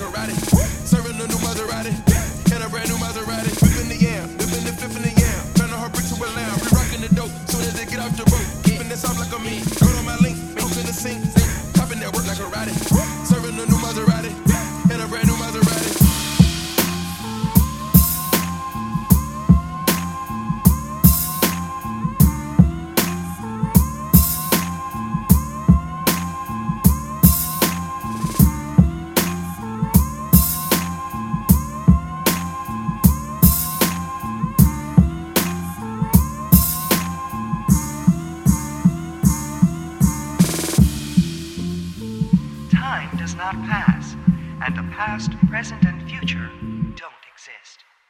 karate. Serving a new Maserati. And a brand new Maserati. Whipping the yam, whipping the flipping the yam. Turning her brick to a lamb. We rocking the dope, soon as they get off the boat. Keeping this off like a me. Go on my link, open the sink. Topping that work like karate. Serving a new Maserati. And a brand new Maserati. Time does not pass, and the past, present, and future don't exist.